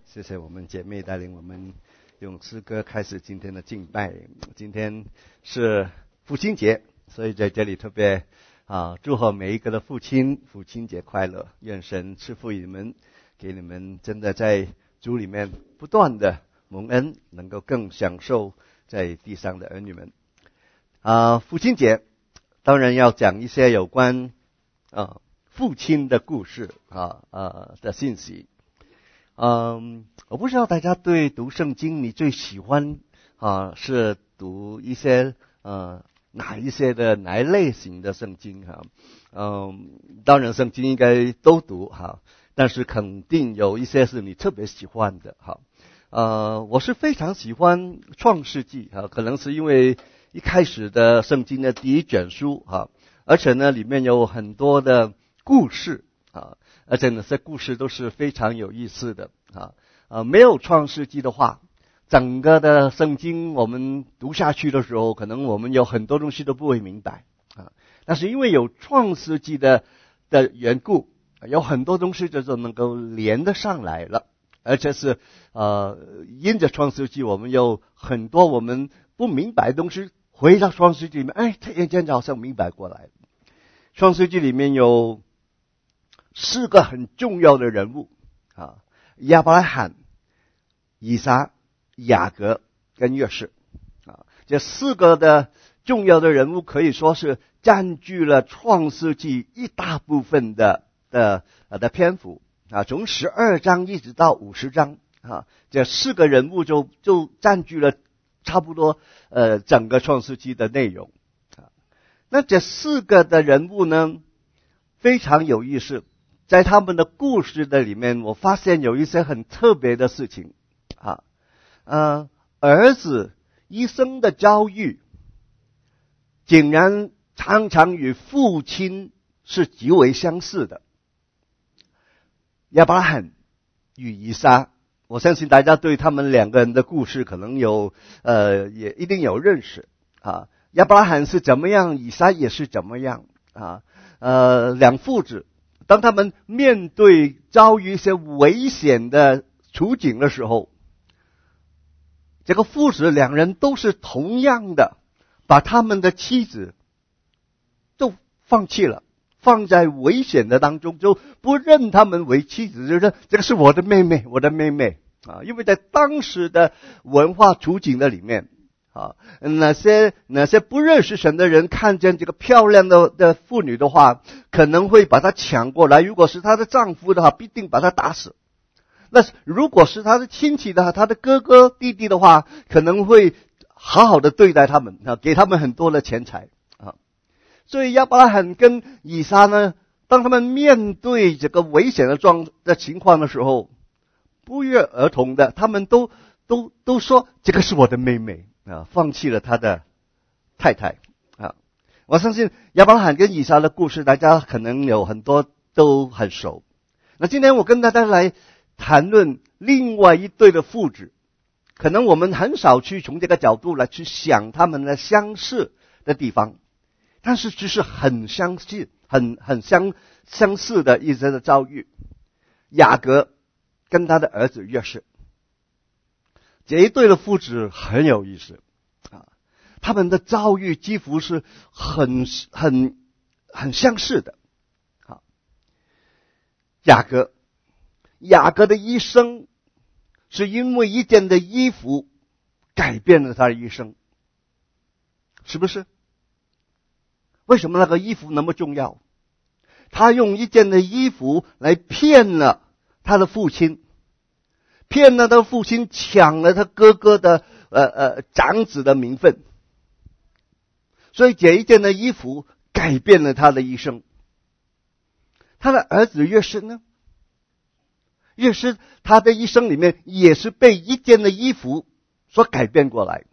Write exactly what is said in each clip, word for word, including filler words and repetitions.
谢谢我们姐妹带领我们用诗歌开始今天的敬拜。今天是父亲节，所以在这里特别啊祝贺每一个的父亲，父亲节快乐！愿神赐福你们，给你们真的在主里面不断的蒙恩，能够更享受在地上的儿女们。啊，父亲节当然要讲一些有关啊父亲的故事啊啊的信息。嗯，我不知道大家对读圣经，你最喜欢啊是读一些呃哪一些的哪一类型的圣经哈？嗯，当然圣经应该都读哈，但是肯定有一些是你特别喜欢的哈。呃，我是非常喜欢创世纪哈，可能是因为一开始的圣经的第一卷书哈，而且呢里面有很多的故事啊。而且呢，这故事都是非常有意思的啊！呃，没有创世纪的话，整个的圣经我们读下去的时候，可能我们有很多东西都不会明白啊。但是因为有创世纪的的缘故，有很多东西就是能够连得上来了，而且是呃，因着创世纪，我们有很多我们不明白的东西，回到创世纪里面，哎，突然间好像明白过来了。创世纪里面有四个很重要的人物啊，亚伯拉罕、以撒、雅各跟约瑟啊，这四个的重要的人物可以说是占据了创世纪一大部分的的呃的篇幅啊，从十二章一直到五十章啊，这四个人物就就占据了差不多呃整个创世纪的内容啊。那这四个的人物呢，非常有意思。在他们的故事的里面，我发现有一些很特别的事情啊，呃，儿子一生的遭遇，竟然常常与父亲是极为相似的。亚伯拉罕与以撒，我相信大家对他们两个人的故事可能有呃，也一定有认识啊。亚伯拉罕是怎么样，以撒也是怎么样啊，呃，两父子。当他们面对遭遇一些危险的处境的时候，这个父子两人都是同样的，把他们的妻子就放弃了，放在危险的当中，就不认他们为妻子，就是这个是我的妹妹，我的妹妹啊！因为在当时的文化处境的里面啊，那些那些不认识神的人看见这个漂亮的的妇女的话，可能会把她抢过来。如果是她的丈夫的话，必定把她打死。那如果是她的亲戚的话，她的哥哥弟弟的话，可能会好好的对待他们啊，给他们很多的钱财啊。所以亚伯拉罕跟以撒呢，当他们面对这个危险的状的情况的时候，不约而同的，他们都都都说这个是我的妹妹。啊，放弃了他的太太啊！我相信亚伯拉罕跟以撒的故事，大家可能有很多都很熟。那今天我跟大家来谈论另外一对的父子，可能我们很少去从这个角度来去想他们的相似的地方，但是只是很相似、很很相相似的一些的遭遇。雅各跟他的儿子约瑟。这一对的父子很有意思啊，他们的遭遇几乎是很很很相似的。好，雅各，雅各的一生是因为一件的衣服改变了他的一生，是不是？为什么那个衣服那么重要？他用一件的衣服来骗了他的父亲。骗了他父亲，抢了他哥哥的呃呃长子的名分，所以这一件的衣服改变了他的一生。他的儿子约瑟呢，约瑟他的一生里面也是被一件的衣服所改变过来。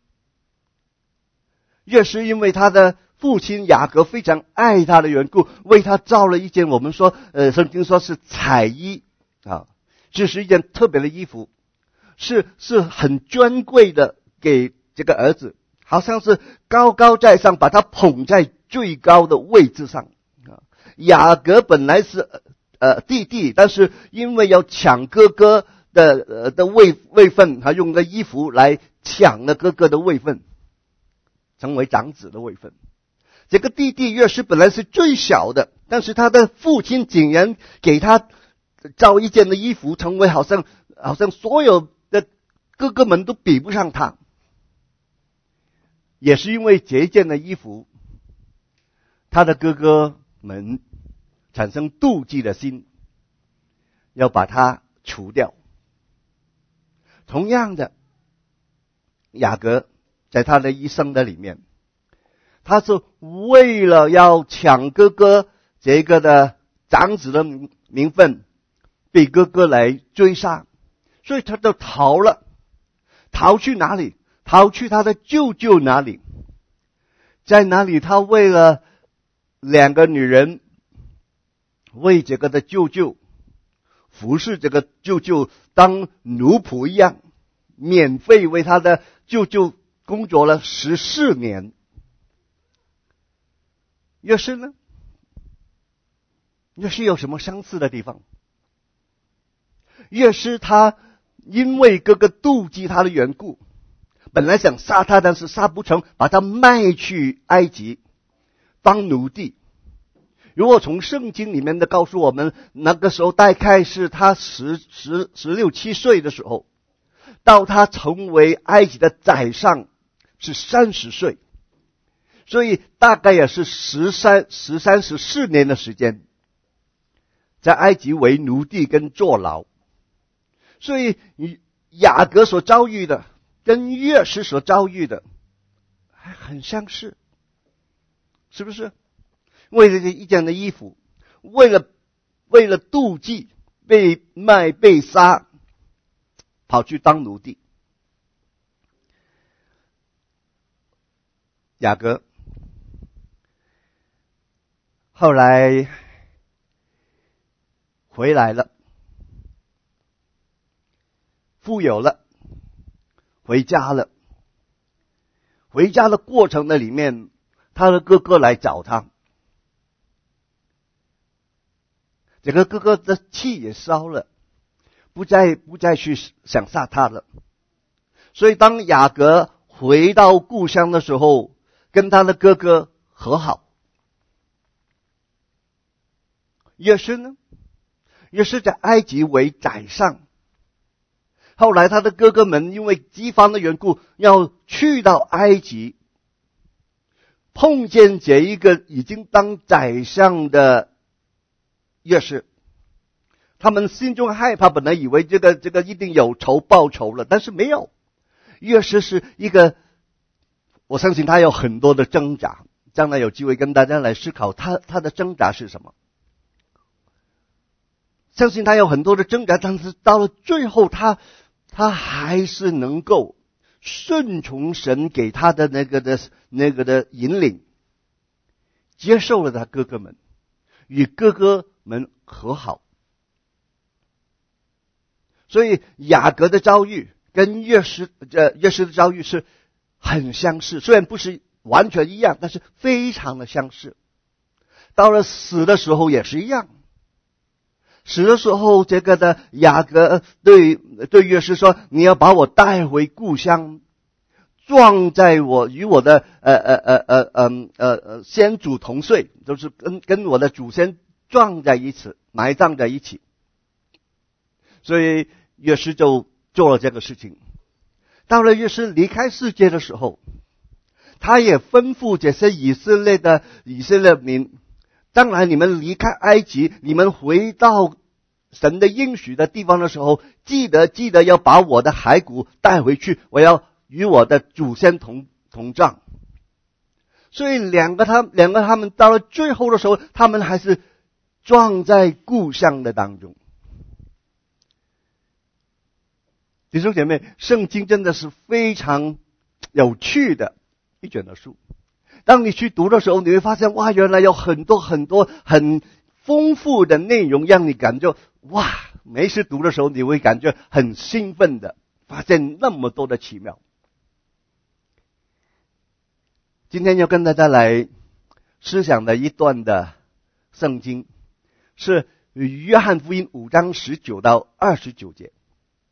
约瑟因为他的父亲雅各非常爱他的缘故，为他造了一件我们说呃圣经说是彩衣啊。这是一件特别的衣服，是是很珍贵的，给这个儿子，好像是高高在上，把他捧在最高的位置上啊。雅各本来是呃弟弟，但是因为要抢哥哥的呃的位位分，他用个衣服来抢了哥哥的位分，成为长子的位分。这个弟弟约瑟本来是最小的，但是他的父亲竟然给他造一件的衣服，成为好像好像所有的哥哥们都比不上他。也是因为这一件的衣服，他的哥哥们产生妒忌的心，要把他除掉。同样的，雅各在他的一生的里面，他是为了要抢哥哥这个的长子的名分，被哥哥来追杀，所以他就逃了。逃去哪里？逃去他的舅舅那里。在哪里？他为了两个女人，为这个的舅舅服侍这个舅舅，当奴仆一样，免费为他的舅舅工作了十四年。约瑟呢？约瑟有什么相似的地方？约瑟他因为哥哥妒忌他的缘故，本来想杀他，但是杀不成，把他卖去埃及当奴隶。如果从圣经里面的告诉我们，那个时候大概是他十十十六七岁的时候，到他成为埃及的宰相是三十岁，所以大概也是十三十三十四年的时间，在埃及为奴隶跟坐牢。所以雅各所遭遇的跟约瑟所遭遇的还很相似，是不是？为了这一件的衣服，为了为了妒忌，被卖被杀，跑去当奴隶。雅各后来回来了，富有了，回家了。回家的过程的里面，他的哥哥来找他，这个哥哥的气也烧了，不再不再去想杀他了。所以当雅各回到故乡的时候，跟他的哥哥和好。约瑟呢？约瑟在埃及为宰相。后来他的哥哥们因为饥荒的缘故，要去到埃及，碰见这一个已经当宰相的约瑟，他们心中害怕，本来以为这个这个一定有仇报仇了，但是没有。约瑟是一个，我相信他有很多的挣扎，将来有机会跟大家来思考他他的挣扎是什么。相信他有很多的挣扎，但是到了最后他他还是能够顺从神给他的那个的那个的引领，接受了他哥哥们，与哥哥们和好。所以雅各的遭遇跟约瑟呃约瑟的遭遇是很相似，虽然不是完全一样，但是非常的相似。到了死的时候也是一样。死的时候，这个的雅各对对约瑟说：“你要把我带回故乡，葬在我与我的呃呃呃呃呃呃呃先祖同岁，就是跟跟我的祖先葬在一起，埋葬在一起。”所以约瑟就做了这个事情。到了约瑟离开世界的时候，他也吩咐这些以色列的以色列民。当然，你们离开埃及，你们回到神的应许的地方的时候，记得记得要把我的骸骨带回去，我要与我的祖先同同葬。所以两个他两个他们到了最后的时候，他们还是葬在故乡的当中。弟兄姐妹，圣经真的是非常有趣的一卷的书。当你去读的时候，你会发现，哇，原来有很多很多很丰富的内容，让你感觉，哇，每次读的时候，你会感觉很兴奋的，发现那么多的奇妙。今天要跟大家来思想的一段的圣经，是约翰福音五章十九到二十九节。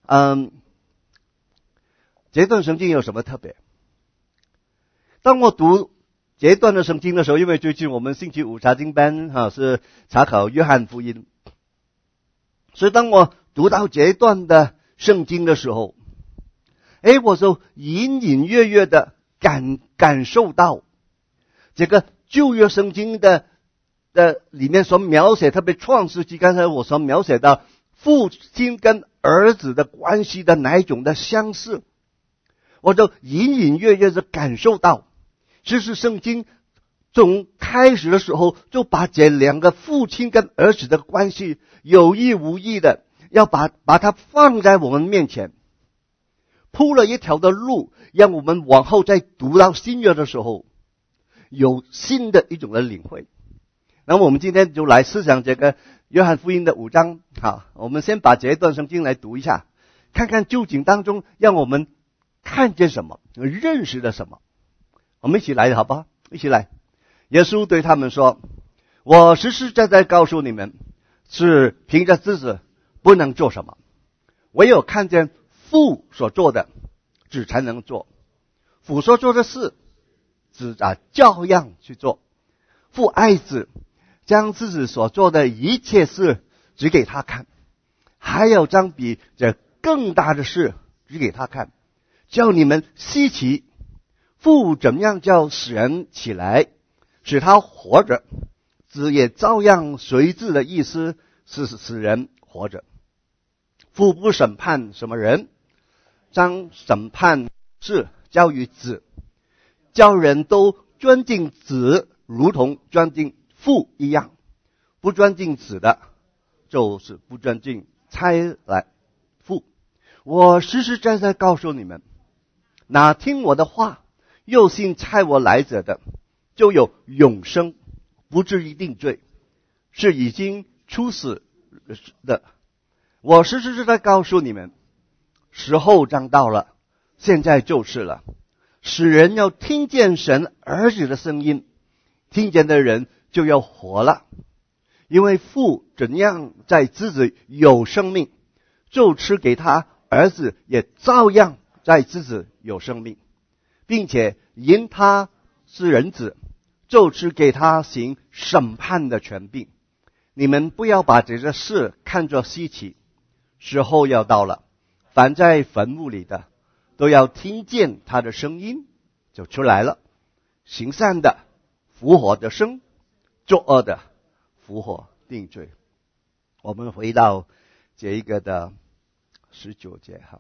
嗯，这段圣经有什么特别？当我读这段的圣经的时候，因为最近我们星期五查经班哈、啊、是查考约翰福音，所以当我读到这一段的圣经的时候，哎，我就隐隐约约的感感受到这个旧约圣经的的里面所描写，特别创世纪刚才我所描写到父亲跟儿子的关系的哪一种的相似，我就隐隐约约的感受到，其实圣经从开始的时候就把这两个父亲跟儿子的关系有意无意的要把把它放在我们面前，铺了一条的路，让我们往后再读到新约的时候有新的一种的领会。那么我们今天就来思想这个约翰福音的五章。好，我们先把这一段圣经来读一下，看看究竟当中让我们看见什么，认识了什么。我们一起来好不好？一起来。耶稣对他们说，我实实在在告诉你们，是凭着自己不能做什么，唯有看见父所做的，子才能做。父所做的事，子啊照样去做。父爱子，将自己所做的一切事指给他看，还有将比这更大的事指给他看，叫你们稀奇。父怎么样叫死人起来，使他活着，子也照样随之的意思是使人活着。父不审判什么人，将审判事交于子，叫人都尊敬子，如同尊敬父一样。不尊敬子的，就是不尊敬差来父。我实实在在告诉你们，哪听我的话又信差我来者的，就有永生，不至于定罪，是已经处死的。我实实在在告诉你们，时候将到了，现在就是了。使人要听见神儿子的声音，听见的人就要活了。因为父怎样在自己有生命，就赐给他儿子也照样在自己有生命，并且因他是人子，就赐给他行审判的权柄。你们不要把这个事看作稀奇，时候要到了，凡在坟墓里的都要听见他的声音，就出来了。行善的复活的生，作恶的复活定罪。我们回到这一个的十九节哈，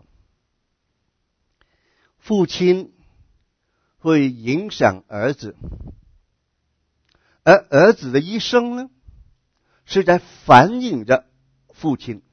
父亲会影响儿子，而儿子的一生呢，是在反映着父亲。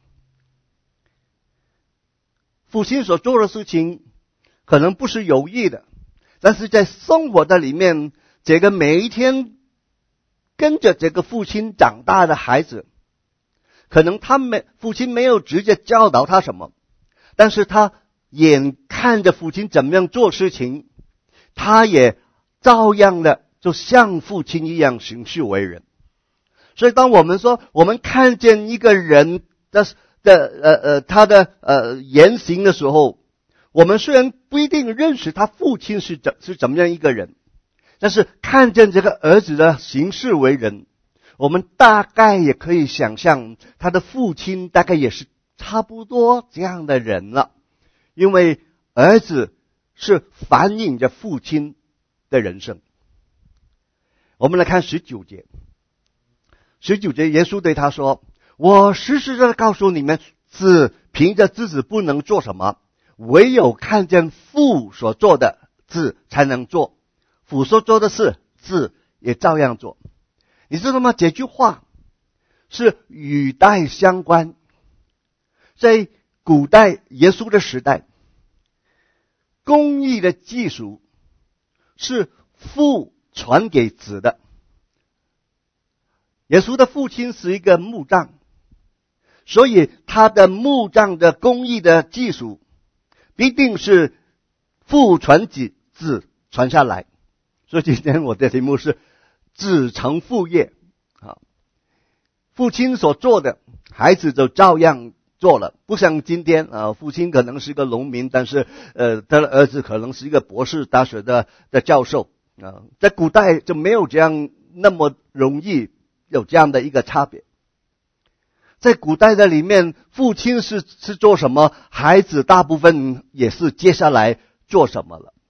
父亲所做的事情可能不是有意的，但是在生活的里面，这个每一天跟着这个父亲长大的孩子，可能他没父亲没有直接教导他什么，但是他眼看着父亲怎么样做事情，他也照样的就像父亲一样行事为人。所以当我们说我们看见一个人的的呃呃他的呃言行的时候，我们虽然不一定认识他父亲是怎是怎么样一个人，但是看见这个儿子的行事为人，我们大概也可以想象他的父亲大概也是差不多这样的人了。因为儿子是反映着父亲的人生。我们来看十九节。十九节耶稣对他说，我实实在在告诉你们，子凭着自己不能做什么，唯有看见父所做的，子才能做。父所做的事，子也照样做。你知道吗？这句话是语带相关。在古代耶稣的时代，公义的技术是父传给子的。耶稣的父亲是一个木匠，所以他的木匠的工艺的技术必定是父传给子传下来。所以今天我的题目是子承父业啊，父亲所做的，孩子就照样做了，不像今天啊，父亲可能是一个农民，但是呃，他的儿子可能是一个博士大学的的教授啊。在古代就没有这样那么容易有这样的一个差别。在古代的里面，父亲是是做什么，孩子大部分也是接下来做什么了。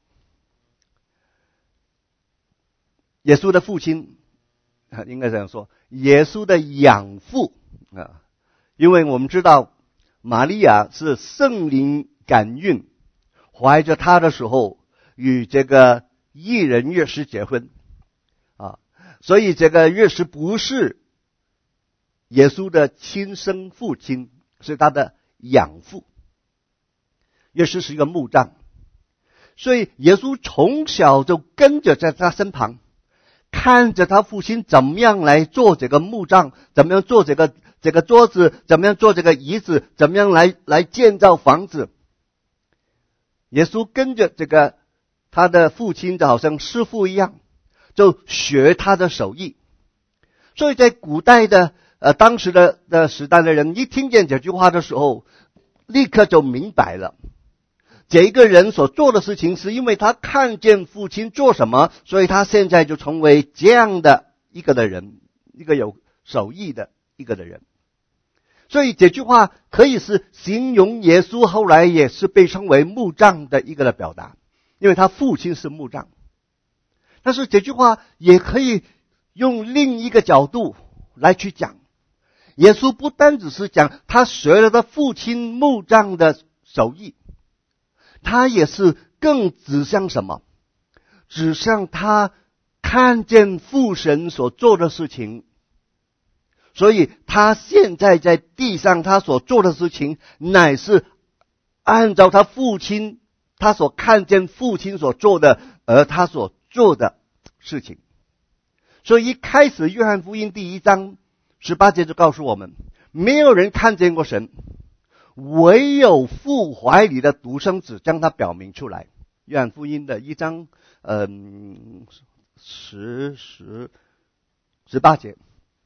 耶稣的父亲，应该这样说，耶稣的养父啊，因为我们知道玛利亚是圣灵感孕，怀着他的时候与这个义人约瑟结婚啊，所以这个约瑟不是耶稣的亲生父亲，是他的养父。约瑟是一个木匠，所以耶稣从小就跟着在他身旁，看着他父亲怎么样来做这个木匠，怎么样做这个这个桌子，怎么样做这个椅子，怎么样来来建造房子。耶稣跟着这个他的父亲就好像师傅一样，就学他的手艺。所以在古代的呃当时的的时代的人一听见这句话的时候，立刻就明白了，这一个人所做的事情是因为他看见父亲做什么，所以他现在就成为这样的一个的人，一个有手艺的一个的人。所以这句话可以是形容耶稣后来也是被称为木匠的一个的表达，因为他父亲是木匠。但是这句话也可以用另一个角度来去讲，耶稣不单只是讲他学了他父亲木匠的手艺，他也是更指向什么？指向他看见父神所做的事情，所以他现在在地上他所做的事情，乃是按照他父亲他所看见父亲所做的，而他所做的事情。所以一开始约翰福音第一章十八节就告诉我们，没有人看见过神，唯有父怀里的独生子将他表明出来。约翰福音的一章嗯十十十八节。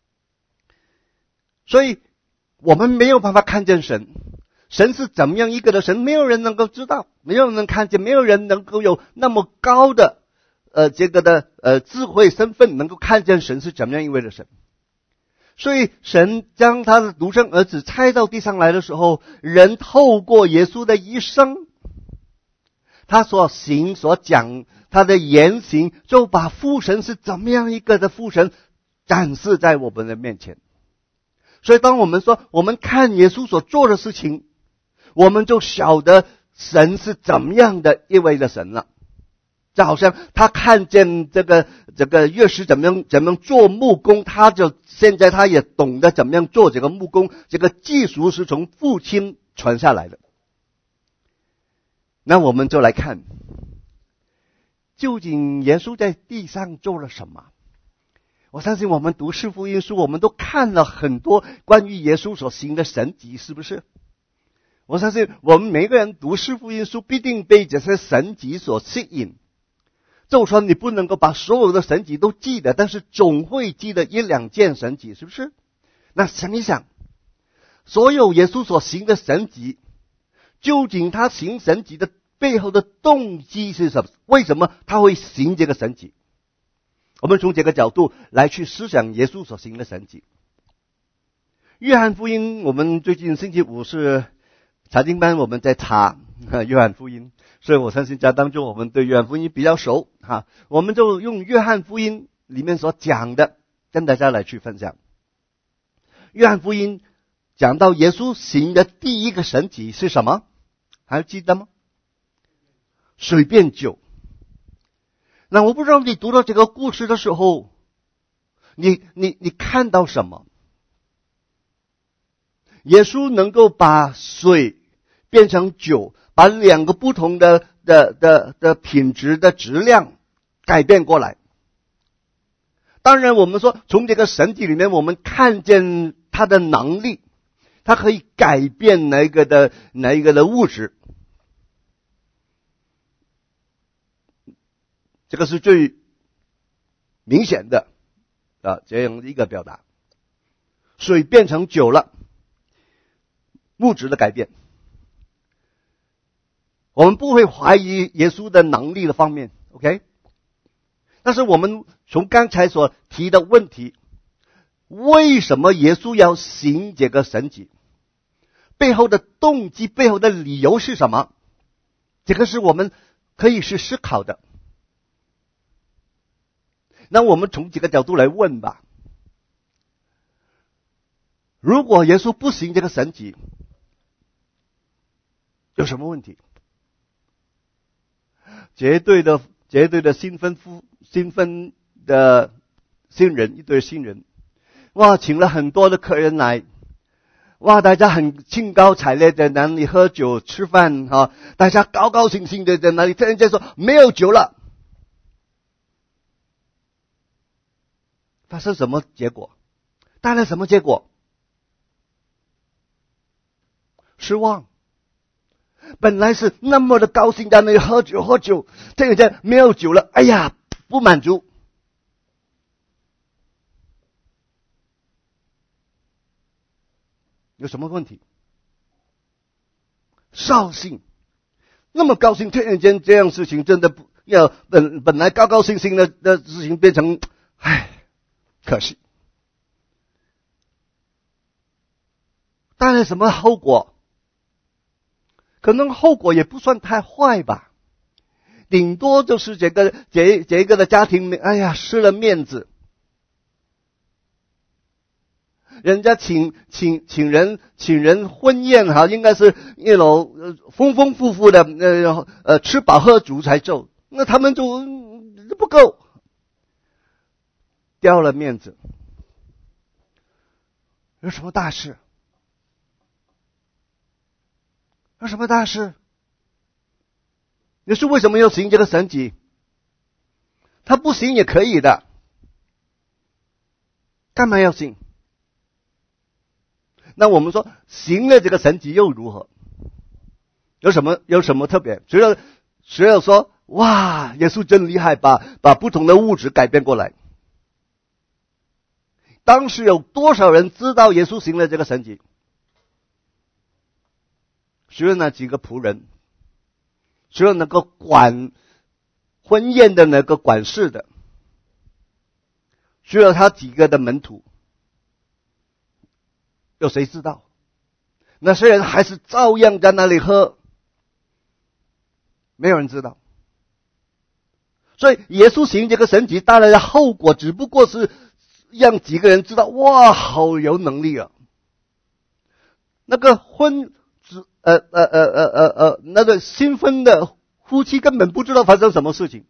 所以我们没有办法看见神，神是怎么样一个的神，没有人能够知道，没有人能看见，没有人能够有那么高的呃这个的呃智慧身份能够看见神是怎么样一位的神。所以神将他的独生儿子差到地上来的时候，人透过耶稣的一生，他所行所讲他的言行，就把父神是怎么样一个的父神展示在我们的面前。所以当我们说我们看耶稣所做的事情，我们就晓得神是怎么样的一位的神了。就好像他看见这个这个约瑟怎么样怎么样做木工，他就现在他也懂得怎么样做这个木工，这个技术是从父亲传下来的。那我们就来看，究竟耶稣在地上做了什么？我相信我们读四福音书，我们都看了很多关于耶稣所行的神迹，是不是？我相信我们每个人读四福音书必定被这些神迹所吸引。就算你不能够把所有的神迹都记得，但是总会记得一两件神迹，是不是？那想一想，所有耶稣所行的神迹，究竟他行神迹的背后的动机是什么？为什么他会行这个神迹？我们从这个角度来去思想耶稣所行的神迹。约翰福音，我们最近星期五是查经班，我们在查约翰福音，所以我相信在当中我们对约翰福音比较熟哈，我们就用约翰福音里面所讲的跟大家来去分享。约翰福音讲到耶稣行的第一个神迹是什么？还记得吗？水变酒。那我不知道你读到这个故事的时候，你你你看到什么？耶稣能够把水变成酒，把两个不同的的的的品质的质量改变过来。当然我们说从这个神迹里面我们看见他的能力，他可以改变哪一个的哪一个的物质，这个是最明显的啊，这样一个表达。水变成酒了， 物质的改变，我们不会怀疑耶稣的能力的方面 ，OK？ 但是我们从刚才所提的问题，为什么耶稣要行这个神迹？背后的动机、背后的理由是什么？这个是我们可以去思考的。那我们从几个角度来问吧。如果耶稣不行这个神迹，有什么问题？绝对的、绝对的新婚夫、新婚的新人，一对新人，哇，请了很多的客人来，哇，大家很兴高采烈在那里喝酒吃饭哈、啊，大家高高兴兴的在那里，突然间说没有酒了，发生什么结果？带来什么结果？失望。本来是那么的高兴，在那里喝酒喝酒，突然间没有酒了，哎呀，不满足。有什么问题？扫兴，那么高兴，突然间这样事情真的不要本本来高高兴兴的的事情变成，唉，可惜。带来什么后果？可能后果也不算太坏吧，顶多就是这个这这个的家庭，哎呀，失了面子。人家请请请人请人婚宴哈，应该是一楼呃丰丰富富的呃呃吃饱喝足才够，那他们就、嗯、不够，掉了面子。有什么大事？有什么大事？耶稣为什么要行这个神迹？他不行也可以的，干嘛要行？那我们说行了这个神迹又如何？有什么有什么特别？除了除了说哇，耶稣真厉害，把把不同的物质改变过来。当时有多少人知道耶稣行了这个神迹？除了那几个仆人，除了那个管婚宴的那个管事的，除了他几个的门徒，有谁知道？那些人还是照样在那里喝，没有人知道。所以耶稣行这个神迹带来的后果，只不过是让几个人知道，哇，好有能力啊！那个婚呃呃呃呃呃呃，那个新婚的夫妻根本不知道发生什么事情，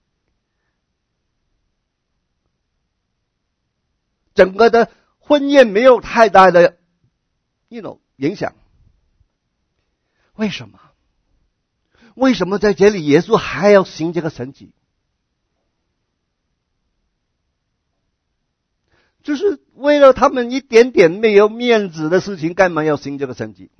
整个的婚宴没有太大的 you know 影响。为什么？为什么在这里耶稣还要行这个神迹？就是为了他们一点点没有面子的事情，干嘛要行这个神迹？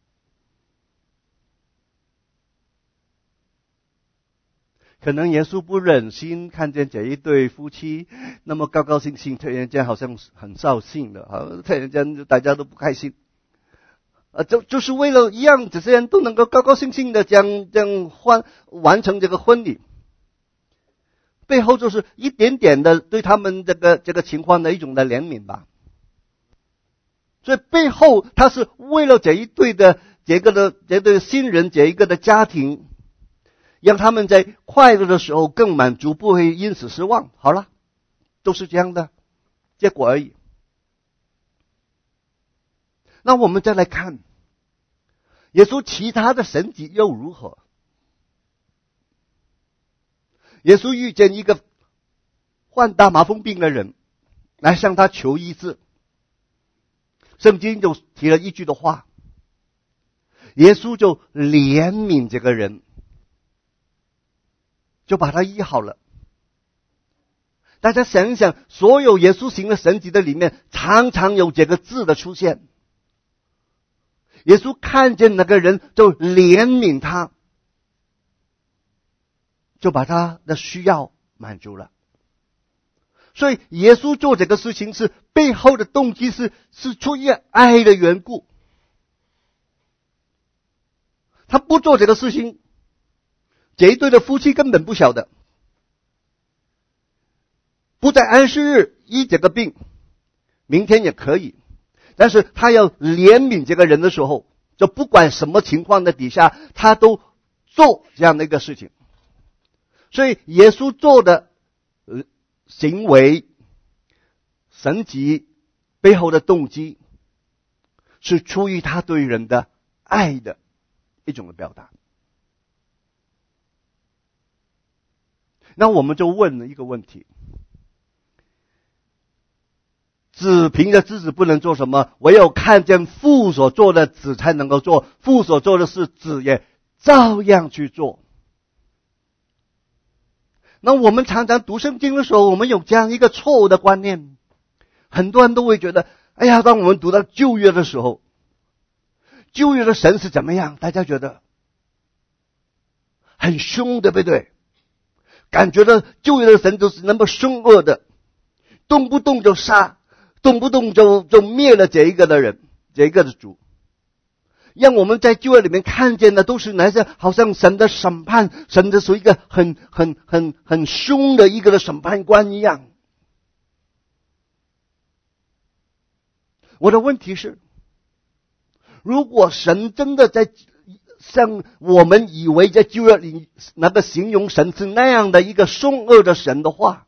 可能耶稣不忍心看见这一对夫妻那么高高兴兴，突然间好像很扫兴的，好，突然间大家都不开心，啊，就就是为了一样，这些人都能够高高兴兴的将将完完成这个婚礼，背后就是一点点的对他们这个这个情况的一种的怜悯吧。所以背后他是为了这一对的这个的这对新人这一个的家庭，让他们在快乐的时候更满足，不会因此失望。好了，都是这样的结果而已。那我们再来看耶稣其他的神迹又如何？耶稣遇见一个患大麻风病的人来向他求医治，圣经就提了一句的话，耶稣就怜悯这个人，就把他医好了。大家想一想，所有耶稣行的神迹的里面，常常有这个字的出现。耶稣看见那个人就怜悯他，就把他的需要满足了。所以耶稣做这个事情是背后的动机是是出于爱的缘故。 他不做这个事情，这一对的夫妻根本不晓得。不在安息日医这个病，明天也可以，但是他要怜悯这个人的时候，就不管什么情况的底下，他都做这样的一个事情。所以耶稣做的行为神迹背后的动机，是出于他对人的爱的一种的表达。那我们就问了一个问题，子凭着自己不能做什么，唯有看见父所做的，子才能够做，父所做的事，子也照样去做。那我们常常读圣经的时候，我们有这样一个错误的观念，很多人都会觉得，哎呀，当我们读到旧约的时候，旧约的神是怎么样？大家觉得很凶，对不对？感觉到旧约的神都是那么凶恶的，动不动就杀，动不动就就灭了这一个的人，这一个的主。让我们在旧约里面看见的都是那些好像神的审判，神的是一个很很很很凶的一个的审判官一样。我的问题是，如果神真的在像我们以为在旧约里那个形容神是那样的一个凶恶的神的话，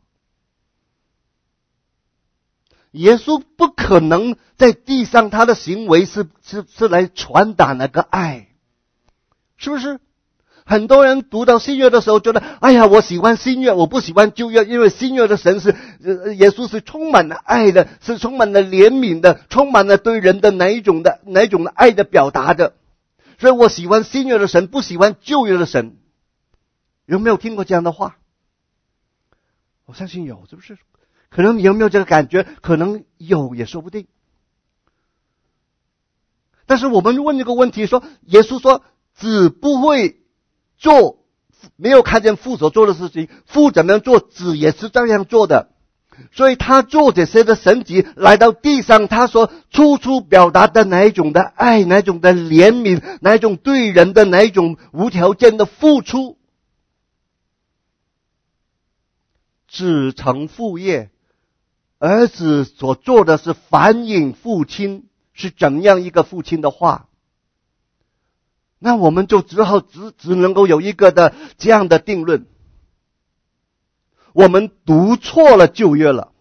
耶稣不可能在地上他的行为是是是来传达那个爱，是不是？很多人读到新约的时候觉得，哎呀，我喜欢新约，我不喜欢旧约，因为新约的神是呃耶稣是充满了爱的，是充满了怜悯的，充满了对人的哪一种的哪一种的爱的表达的，所以我喜欢新约的神，不喜欢旧约的神。有没有听过这样的话？我相信有，是不是？可能你有没有这个感觉？可能有也说不定。但是我们问这个问题说，耶稣说子不会做没有看见父所做的事情，父怎么样做，子也是这样做的。所以他做这些的神迹来到地上，他所处处表达的哪一种的爱，哪一种的怜悯，哪一种对人的哪一种无条件的付出，子承父业，儿子所做的是反映父亲是怎样一个父亲的话，那我们就只好只只能够有一个的这样的定论：我们读错了旧约了，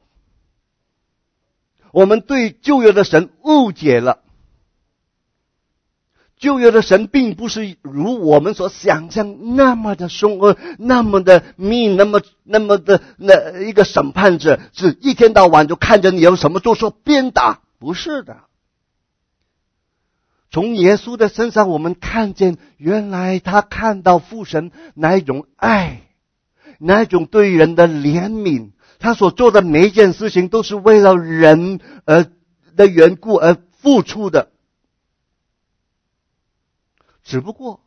我们对旧约的神误解了。旧约的神并不是如我们所想象那么的凶恶，那么的命，那么那么的那一个审判者，是一天到晚就看着你有什么做错鞭打，不是的。从耶稣的身上，我们看见原来他看到父神那一种爱，那一种对人的怜悯，他所做的每一件事情都是为了人而的缘故而付出的。只不过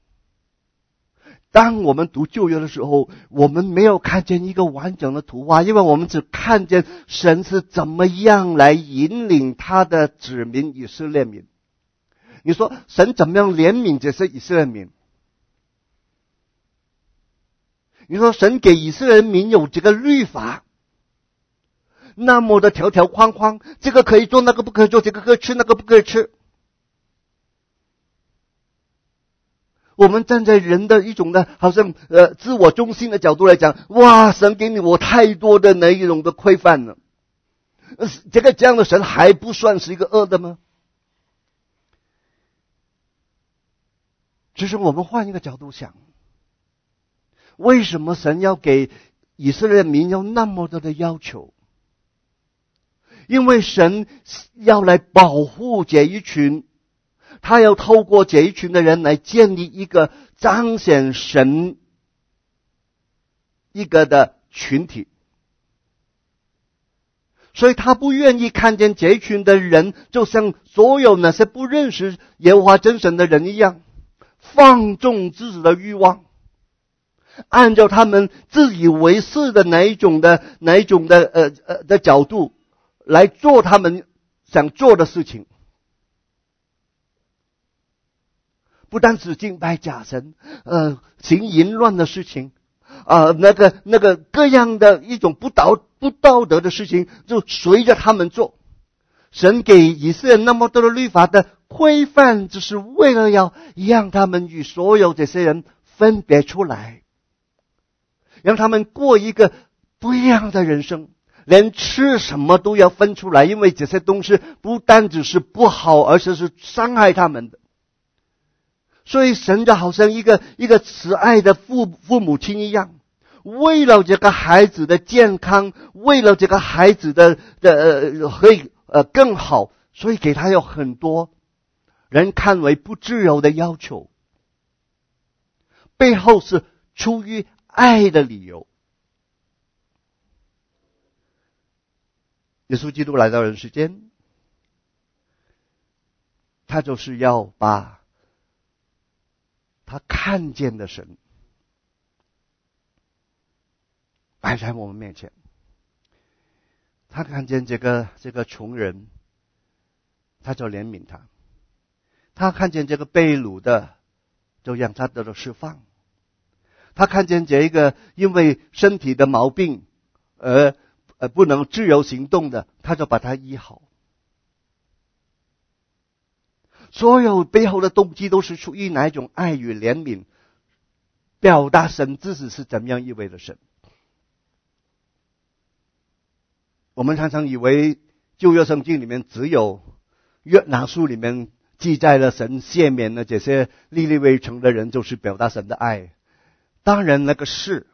当我们读旧约的时候，我们没有看见一个完整的图画，因为我们只看见神是怎么样来引领他的子民以色列民。你说神怎么样怜悯这些以色列民？你说神给以色列民有这个律法，那么的条条框框，这个可以做，那个不可以做，这个可以吃，那个不可以吃。我们站在人的一种的好像呃自我中心的角度来讲，哇，神给你我太多的那一种的规范了，这个这样的神还不算是一个恶的吗？只是我们换一个角度想，为什么神要给以色列民有那么多的要求？因为神要来保护这一群，他要透过这一群的人来建立一个彰显神一个的群体，所以他不愿意看见这一群的人就像所有那些不认识耶和华真神的人一样，放纵自己的欲望，按照他们自以为是的哪一种的哪一种的呃呃的角度来做他们想做的事情。 不单只敬拜假神，呃，行淫乱的事情，啊、呃，那个那个各样的一种不道不道德的事情，就随着他们做。神给以色列那么多的律法的规范，就是为了要让他们与所有这些人分别出来，让他们过一个不一样的人生，连吃什么都要分出来，因为这些东西不单只是不好，而且是伤害他们的。所以神就好像一个一个慈爱的父父母亲一样，为了这个孩子的健康，为了这个孩子的的呃可以呃更好，所以给他有很多人看为不自由的要求，背后是出于爱的理由。耶稣基督来到人世间，他就是要把他看见的神摆在我们面前。他看见这个这个穷人，他就怜悯他；他看见这个被掳的，就让他得到释放；他看见这一个因为身体的毛病而呃不能自由行动的，他就把他医好。所有背后的动机都是出于哪一种爱与怜悯，表达神自己是怎样一位的神。我们常常以为旧约圣经里面只有约拿书里面记载了神赦免了这些利利未城的人，就是表达神的爱。当然那个是，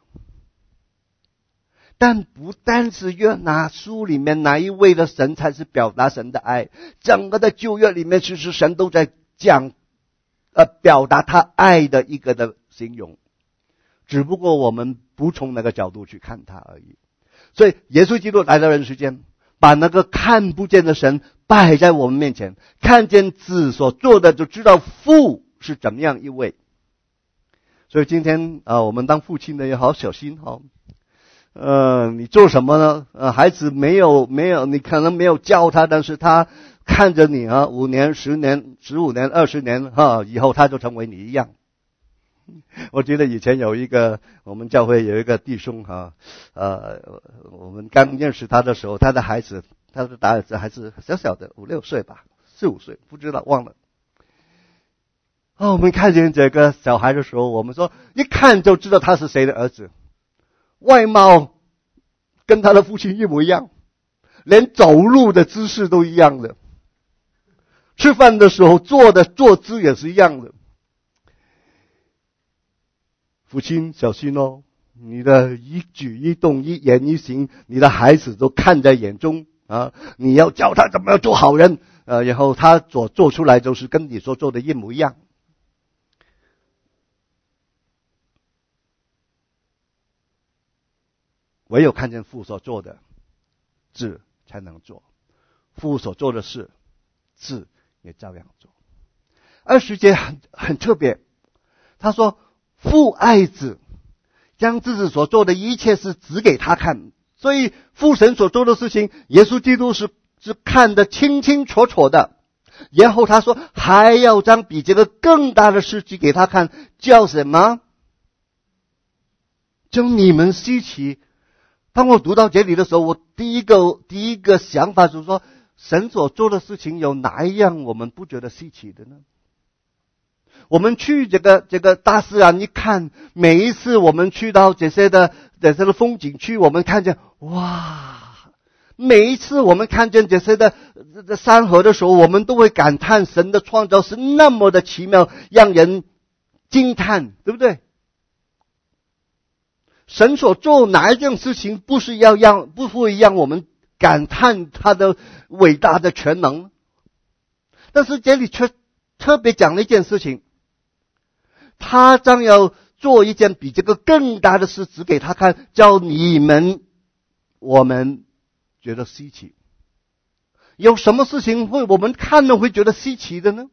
但不单是约拿书里面哪一位的神才是表达神的爱，整个的旧约里面其实神都在讲呃表达他爱的一个的形容，只不过我们不从那个角度去看他而已。所以耶稣基督来到人世间，把那个看不见的神摆在我们面前，看见子所做的就知道父是怎么样一位。所以今天啊、呃，我们当父亲的也好小心哈。呃，你做什么呢？呃，孩子没有没有，你可能没有教他，但是他看着你啊，五年、十年、十五年、二十年哈，以后他就成为你一样。我记得以前有一个我们教会有一个弟兄哈，呃，我们刚认识他的时候，他的孩子，他的大儿子还是小小的，五六岁吧，四五岁，不知道忘了。哦，我们看见这个小孩的时候，我们说一看就知道他是谁的儿子，外貌跟他的父亲一模一样，连走路的姿势都一样的，吃饭的时候坐的坐姿也是一样的。父亲小心哦，你的一举一动一言一行，你的孩子都看在眼中啊！你要教他怎么样做好人，呃，然后他所做出来就是跟你所做的一模一样。唯有看见父所做的，子才能做；父所做的事，子也照样做。二十节很很特别，他说父爱子，将自己所做的一切是指给他看，所以父神所做的事情，耶稣基督是是看得清清楚楚的。然后他说还要将比这个更大的事指给他看，叫什么？叫你们稀奇。当我读到这里的时候，我第一个第一个想法就是说，神所做的事情有哪一样我们不觉得稀奇的呢？我们去这个这个大自然一看，每一次我们去到这些的这些的风景区，我们看见哇，每一次我们看见这些的这山河的时候，我们都会感叹神的创造是那么的奇妙，让人惊叹，对不对？神所做哪一件事情不是要让不会让我们感叹他的伟大的全能？但是这里却特别讲了一件事情，他将要做一件比这个更大的事指给他看，叫你们我们觉得稀奇。有什么事情会我们看了会觉得稀奇的呢？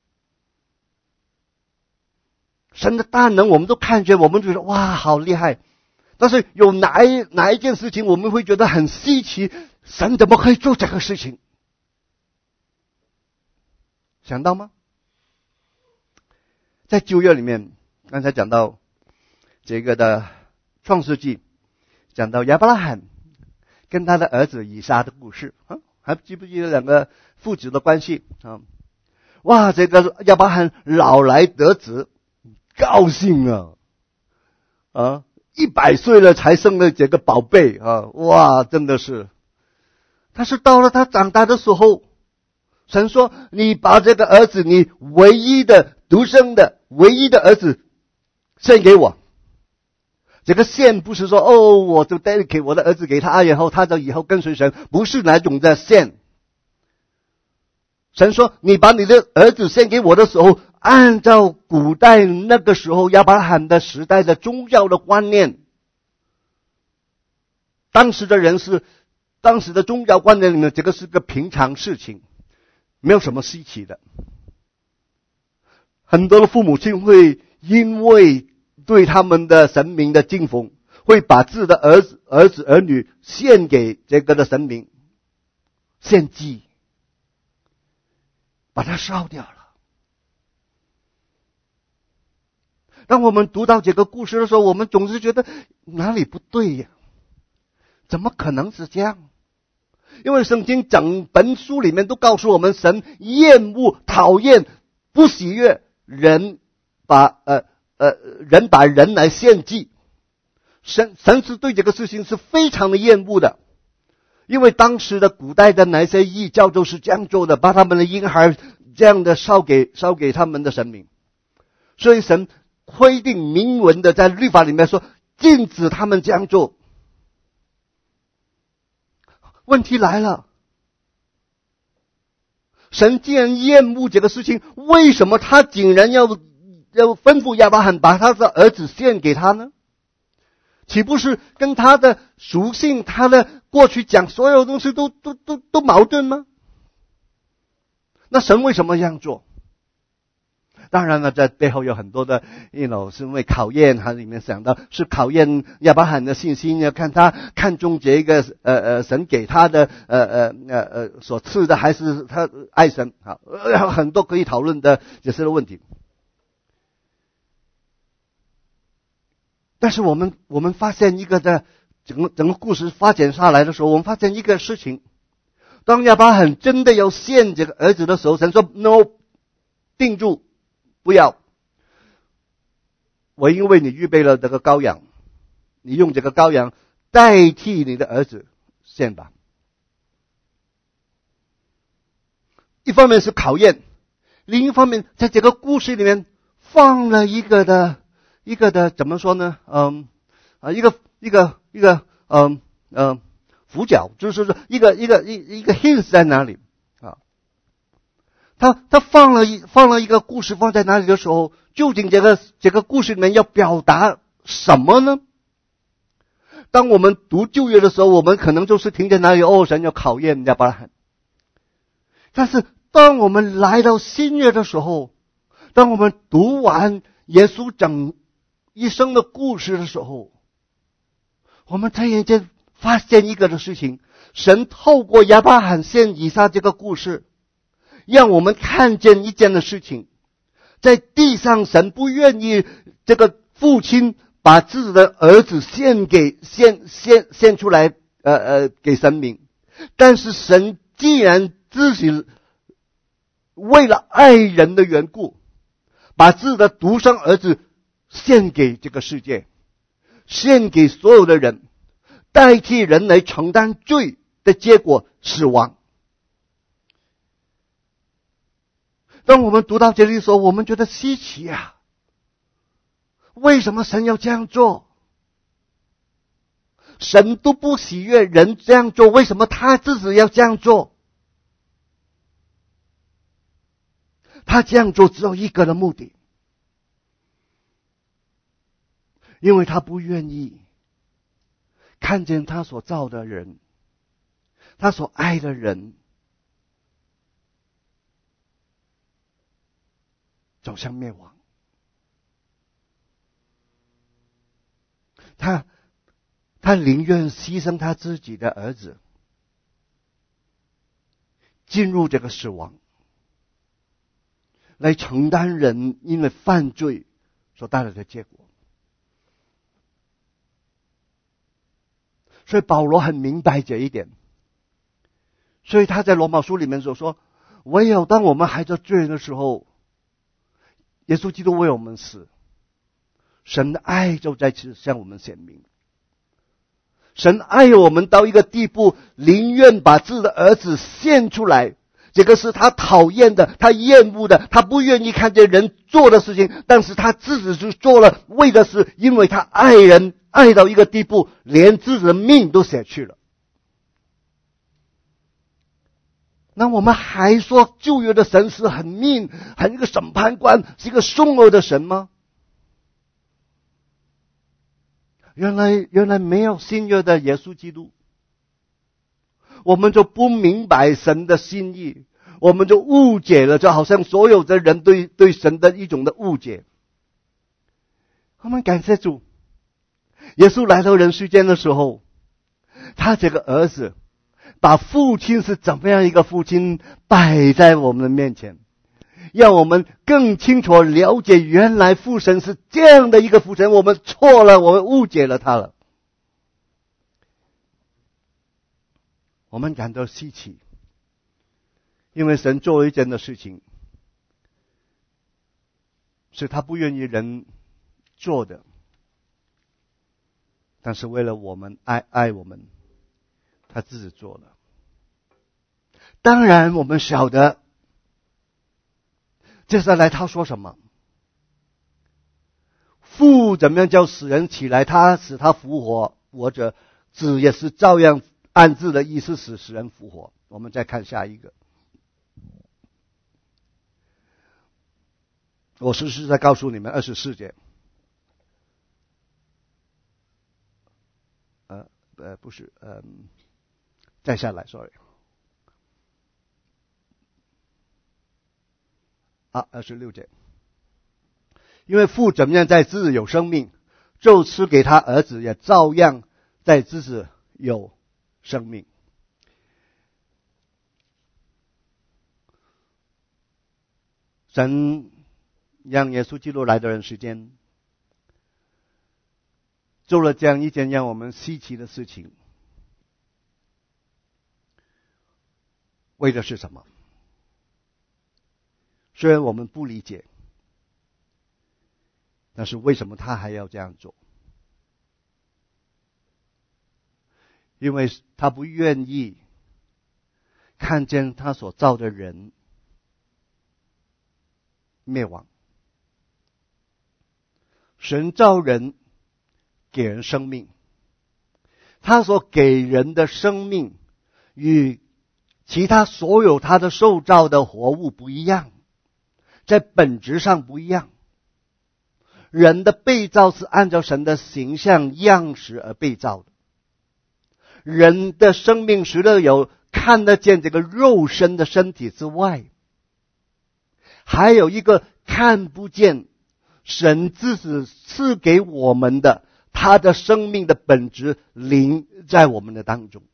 神的大能我们都看见，我们觉得哇好厉害。但是有哪一哪一件事情我们会觉得很稀奇？神怎么可以做这个事情？想到吗？ 在旧约里面，刚才讲到这个的创世纪，讲到亚伯拉罕跟他的儿子以撒的故事啊，还记不记得两个父子的关系啊？哇，这个亚伯拉罕老来得子，高兴啊啊！一百岁了才生了这个宝贝啊！哇，真的是。但是到了他长大的时候，神说：“你把这个儿子，你唯一的独生的唯一的儿子献给我。”这个献不是说哦，我就 dedicate 我的儿子给他，然后他就以后跟随神，不是那种的献。神说：“你把你的儿子献给我的时候，按照古代那个时候亚伯拉罕的时代的宗教的观念，当时的人是当时的宗教观念里面，这个是个平常事情，没有什么稀奇的。很多的父母亲会因为对他们的神明的敬奉，会把自己的儿子、儿子儿女献给这个的神明，献祭，把它烧掉了。当我们读到这个故事的时候，我们总是觉得哪里不对呀？怎么可能是这样？因为圣经整本书里面都告诉我们，神厌恶、讨厌、不喜悦人把呃呃人把人来献祭。神神是对这个事情是非常的厌恶的，因为当时的古代的那些异教都是这样做的，把他们的婴孩这样的烧给烧给他们的神明，所以神规定明文的在律法里面说禁止他们这样做。问题来了，神既然厌恶这个事情，为什么他竟然要要吩咐亚伯拉罕把他的儿子献给他呢？岂不是跟他的属性、他的过去讲所有东西都都都都矛盾吗？那神为什么这样做？当然了，在背后有很多的 you know 是因为考验，它里面想到是考验亚伯拉罕的信心，要看他看中这个呃呃神给他的呃呃呃呃所赐的，还是他爱神。好，呃很多可以讨论的这些的问题。但是我们我们发现一个的整个整个故事发展下来的时候，我们发现一个事情：当亚伯拉罕真的要献这个儿子的时候，神说 no， 定住。不要，我因为你预备了这个羔羊，你用这个羔羊代替你的儿子献吧。一方面是考验，另一方面在这个故事里面放了一个的一个的怎么说呢？嗯啊，一个一个一个嗯嗯伏角，就是说一个一个一一个 hint 在哪里？他他放了一放了一个故事放在哪里的时候，究竟这个这个故事里面要表达什么呢？当我们读旧约的时候，我们可能就是听见哪里哦，神要考验亚伯拉罕。但是当我们来到新约的时候，当我们读完耶稣整一生的故事的时候，我们突然间发现一个的事情：神透过亚伯拉罕献以撒这个故事，让我们看见一件的事情，在地上神不愿意这个父亲把自己的儿子献给献献献出来呃呃给神明，但是神既然自己为了爱人的缘故，把自己的独生儿子献给这个世界，献给所有的人，代替人来承担罪的结果，死亡。当我们读到这里的时候，我们觉得稀奇啊！为什么神要这样做？神都不喜悦人这样做，为什么他自己要这样做？他这样做只有一个的目的，因为他不愿意看见他所造的人，他所爱的人走向灭亡。他他宁愿牺牲他自己的儿子，进入这个死亡， 来承担人因为犯罪所带来的结果。所以保罗很明白这一点，所以他在罗马书里面所说，唯有当我们还在罪人的时候，耶稣基督为我们死，神的爱就在此向我们显明。神爱我们到一个地步，宁愿把自己的儿子献出来，这个是他讨厌的，他厌恶的，他不愿意看见人做的事情，但是他自己就做了，为的是因为他爱人，爱到一个地步，连自己的命都舍去了。那我们还说旧约的神是很命，很一个审判官，是一个凶恶的神吗？原来原来没有新约的耶稣基督，我们就不明白神的心意，我们就误解了，就好像所有的人对对神的一种的误解。我们感谢主，耶稣来到人世间的时候，他这个儿子把父亲是怎么样一个父亲摆在我们的面前，让我们更清楚了解原来父神是这样的一个父神，我们错了，我们误解了他了。我们感到稀奇，因为神做一件的事情是他不愿意人做的，但是为了我们爱爱我们，他自己做了。当然我们晓得接下来他说什么，父怎么样叫死人起来，他使他复活，活着，子也是照样按字的意思使死人复活。我们再看下一个，我是是在告诉你们二十四节，呃呃不是，嗯、呃，再下来 ，sorry， 啊，二十六节，因为父怎么样在子有生命，就赐给他儿子也照样在子有生命。神让耶稣基督来的人世间，做了这样一件让我们稀奇的事情，为的是什么？虽然我们不理解，但是为什么他还要这样做？因为他不愿意看见他所造的人灭亡。神造人，给人生命，他所给人的生命与其他所有他的受造的活物不一样，在本质上不一样。人的被造是按照神的形象样式而被造的，人的生命除了有看得见这个肉身的身体之外，还有一个看不见神自己赐给我们的他的生命的本质灵在我们的当中。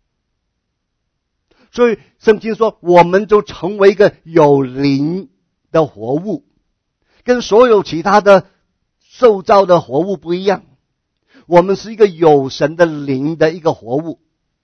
所以圣经说我们就成为一个有灵的活物，跟所有其他的受造的活物不一样，我们是一个有神的灵的一个活物。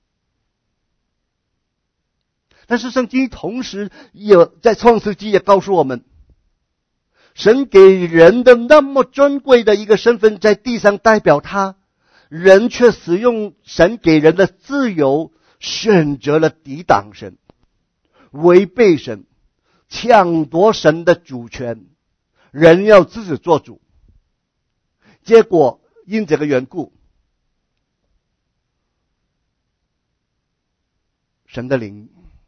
但是圣经同时也在创世纪也告诉我们，神给人的那么尊贵的一个身份在地上代表他，人却使用神给人的自由，选择了抵挡神，违背神，抢夺神的主权，人要自己做主。结果因这个缘故，神的灵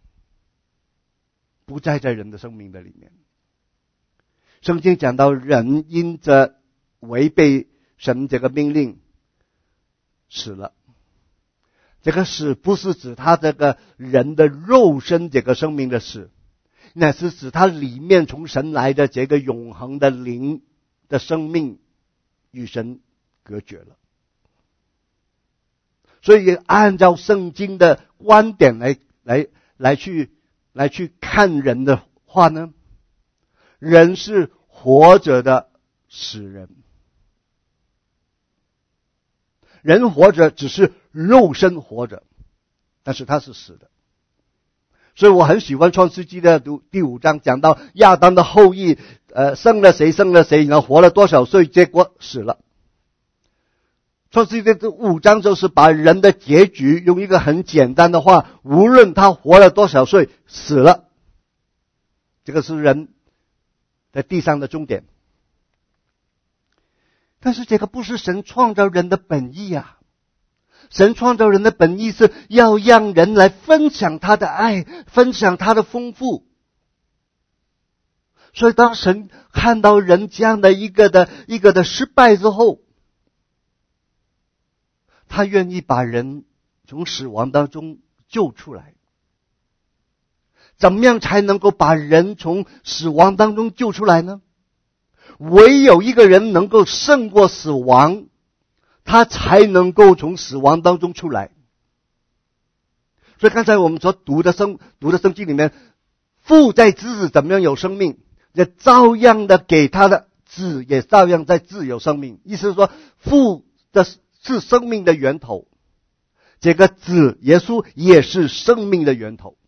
不再在人的生命的里面。圣经讲到人因着违背神这个命令死了，这个死不是指他这个人的肉身这个生命的死，乃是指他里面从神来的这个永恒的灵的生命与神隔绝了。所以按照圣经的观点来来来去来去看人的话呢， 人是活着的死人。人活着只是肉身活着，但是他是死的。所以我很喜欢创世纪的第五章，讲到亚当的后裔呃，生了谁生了谁，然后活了多少岁，结果死了。创世纪的五章就是把人的结局用一个很简单的话，无论他活了多少岁，死了，这个是人在地上的终点。但是这个不是神创造人的本意啊！神创造人的本意是要让人来分享他的爱，分享他的丰富。所以当神看到人这样的一个的一个的失败之后，他愿意把人从死亡当中救出来。怎么样才能够把人从死亡当中救出来呢？唯有一个人能够胜过死亡，他才能够从死亡当中出来。所以刚才我们所读的圣读的圣经里面，父在子怎么样有生命，也照样的给他的子也照样在子有生命。意思是说，父的是生命的源头，这个子耶稣也是生命的源头。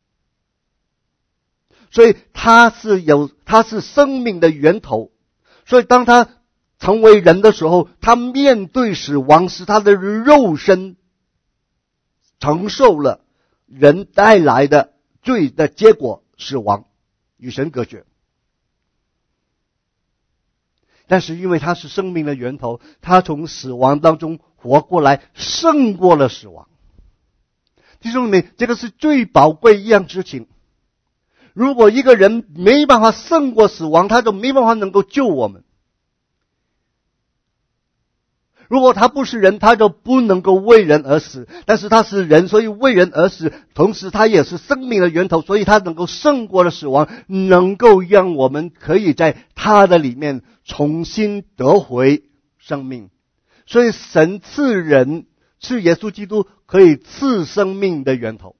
所以他是有他是生命的源头。所以当他成为人的时候，他面对死亡时，他的肉身承受了人带来的罪的结果，死亡，与神隔绝。但是因为他是生命的源头，他从死亡当中活过来，胜过了死亡。弟兄们，这个是最宝贵一样事情。如果一个人没办法胜过死亡，他就没办法能够救我们。如果他不是人，他就不能够为人而死。但是他是人，所以为人而死，同时他也是生命的源头，所以他能够胜过了死亡，能够让我们可以在他的里面重新得回生命。所以神赐人，赐耶稣基督可以赐生命的源头。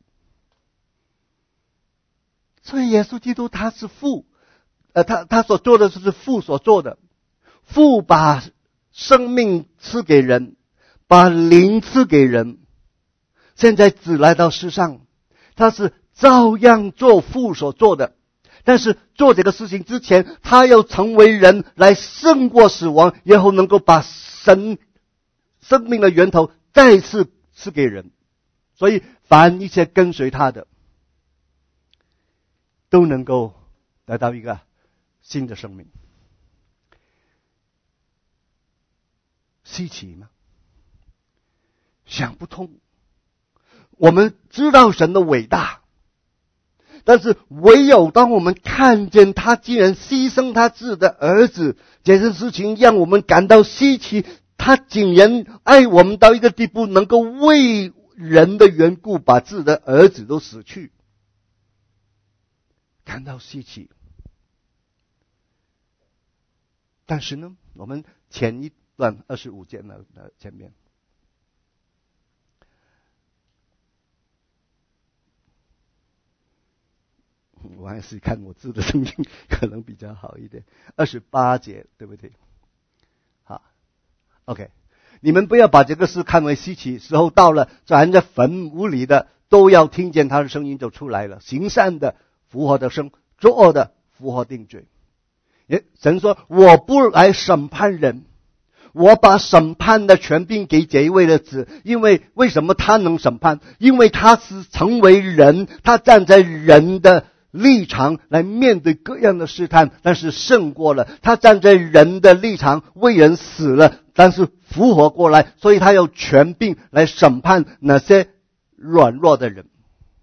所以耶稣基督他是父，呃，他他所做的就是父所做的。父把生命赐给人，把灵赐给人。现在子来到世上，他是照样做父所做的，但是做这个事情之前，他要成为人来胜过死亡，然后能够把神生命的源头再次赐给人。所以凡一切跟随他的，都能够得到一个新的生命。稀奇吗？想不通。我们知道神的伟大，但是唯有当我们看见他竟然牺牲他自己的儿子，这件事情让我们感到稀奇。他竟然爱我们到一个地步，能够为人的缘故把自己的儿子都死去，感到稀奇。但是呢，我们前一段二十五节的前面，我还是看我字的声音可能比较好一点。二十八节，对不对？好 ，OK， 你们不要把这个事看为稀奇，时候到了，咱在坟墓里的都要听见他的声音就出来了。行善的复活的生，作恶的复活定罪。神说，我不来审判人，我把审判的权柄给这一位的子。因为为什么他能审判？因为他是成为人，他站在人的立场来面对各样的试探，但是胜过了。他站在人的立场，为人死了，但是复活过来，所以他有权柄来审判那些软弱的人。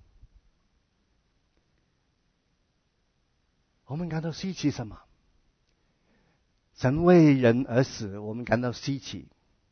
我们感到稀奇什么？神为人而死，我们感到稀奇。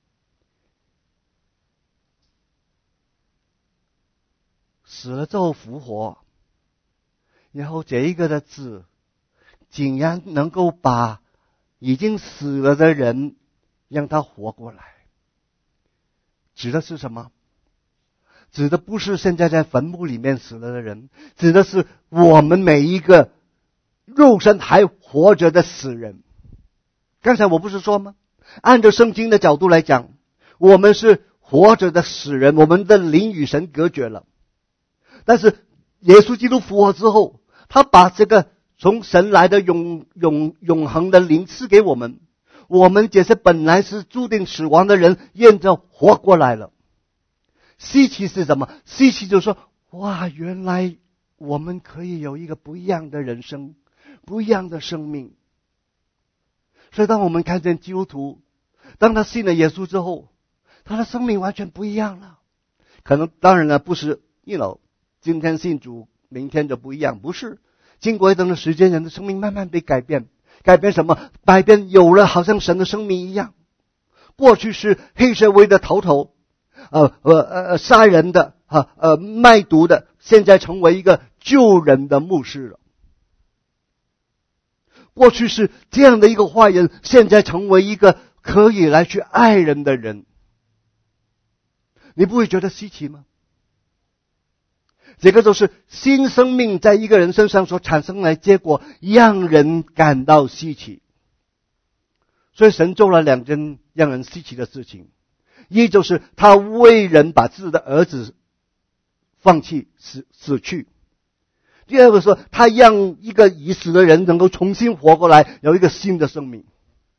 死了之后复活，然后这一个的子竟然能够把已经死了的人让他活过来。指的是什么？指的不是现在在坟墓里面死了的人，指的是我们每一个肉身还活着的死人。刚才我不是说吗？按照圣经的角度来讲，我们是活着的死人，我们的灵与神隔绝了。但是耶稣基督复活之后，他把这个从神来的永永永恒的灵赐给我们，我们这些本来是注定死亡的人，验着活过来了。稀奇是什么？稀奇就是说，哇，原来我们可以有一个不一样的人生，不一样的生命。所以当我们看见基督徒，当他信了耶稣之后，他的生命完全不一样了。可能当然了，不是you know今天信主明天就不一样，不是。经过一段的时间，人的生命慢慢被改变。改变什么？改变有了好像神的生命一样。过去是黑社会的头头，呃呃呃杀人的，呃呃卖毒的，现在成为一个救人的牧师了。过去是这样的一个坏人，现在成为一个可以来去爱人的人。你不会觉得稀奇吗？这个就是新生命在一个人身上所产生的结果，让人感到稀奇。所以神做了两件让人稀奇的事情，一就是他为人把自己的儿子放弃死死去，第二个说他让一个已死的人能够重新活过来，有一个新的生命。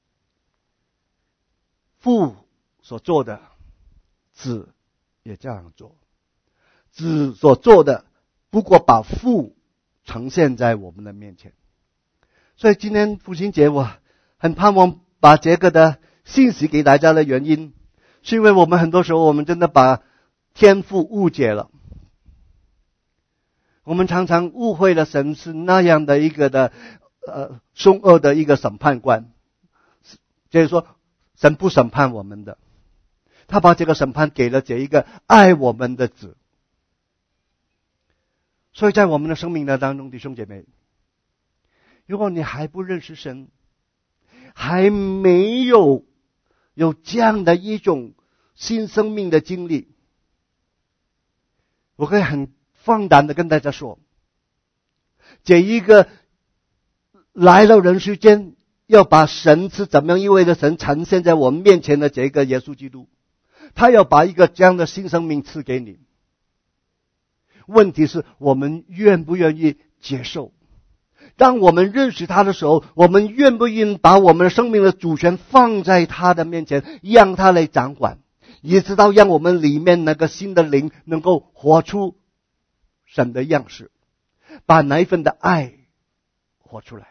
父所做的，子也这样做。子所做的不过把父呈现在我们的面前。所以今天父亲节，我很盼望把这个的信息给大家的原因，是因为我们很多时候我们真的把天父误解了。我们常常误会了神是那样的一个的呃凶恶的一个审判官，就是说神不审判我们的，他把这个审判给了这一个爱我们的子。所以在我们的生命的当中，弟兄姐妹，如果你还不认识神，还没有有这样的一种新生命的经历，我可以很放胆的跟大家说，这一个来到人世间要把神是怎么样一位的神呈现在我们面前的这个耶稣基督，他要把一个这样的新生命赐给你。问题是我们愿不愿意接受？当我们认识他的时候，我们愿不愿意把我们的生命的主权放在他的面前，让他来掌管，也知道让我们里面那个新的灵能够活出神的样式，把那一份的爱活出来。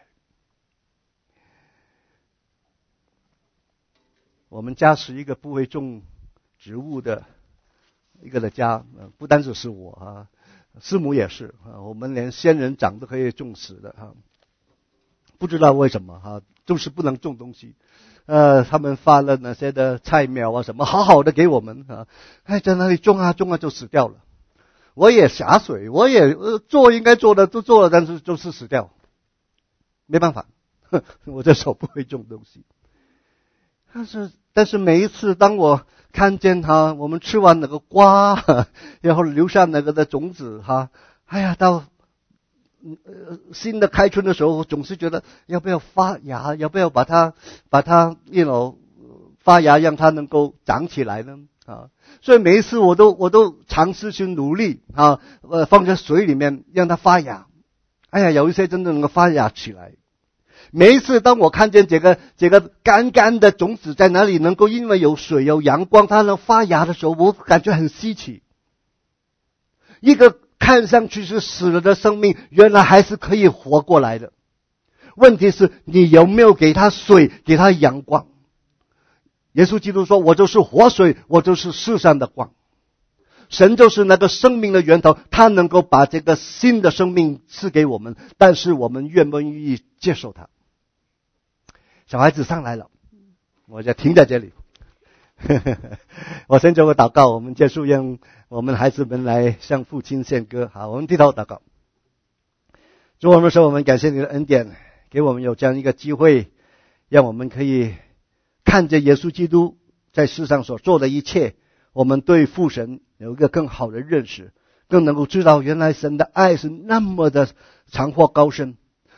我们家是一个不会种植物的一个的家，不单只是我啊，师母也是啊，我们连仙人掌都可以种死的哈，不知道为什么哈，就是不能种东西。呃，他们发了那些的菜苗啊什么，好好的给我们啊，哎，在那里种啊种啊就死掉了。我也洒水，我也、呃、做应该做的都做了，但是就是死掉，没办法，呵我这手不会种东西。但是但是每一次当我看见他，我们吃完那个瓜，然后留下那个的种子哈，哎呀，到呃新的开春的时候，我总是觉得要不要发芽，要不要把它把它 you know 发芽，让它能够长起来呢啊。所以每一次我都我都尝试去努力啊，呃放在水里面让它发芽。哎呀，有一些真的能够发芽起来。每一次当我看见这个这个干干的种子在哪里能够因为有水有阳光它能发芽的时候，我感觉很稀奇。一个看上去是死了的生命，原来还是可以活过来的。问题是你有没有给它水，给它阳光。耶稣基督说，我就是活水，我就是世上的光。神就是那个生命的源头，他能够把这个新的生命赐给我们，但是我们愿不愿意接受它？小孩子上来了，我就停在这里。我先做个祷告，我们结束，让我们孩子们来向父亲献歌。好，我们低头祷告。主，我们说，我们感谢你的恩典，给我们有这样一个机会，让我们可以看见耶稣基督在世上所做的一切，我们对父神有一个更好的认识，更能够知道原来神的爱是那么的长阔高深。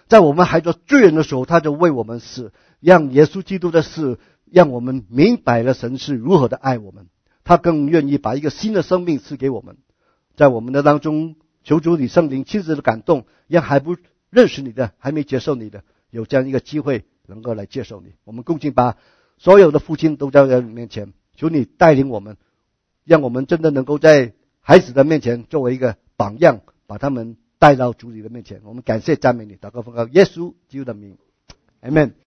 在我们还做罪人的时候，他就为我们死，让耶稣基督的死让我们明白了神是如何的爱我们，他更愿意把一个新的生命赐给我们。在我们的当中，求主你圣灵亲自的感动，让还不认识你的，还没接受你的，有这样一个机会能够来接受你。我们恭敬把所有的父亲都在你面前，求你带领我们，让我们真的能够在孩子的面前作为一个榜样，把他们带到主你的面前。我们感谢赞美你，祷告奉靠耶稣基督的名，阿们。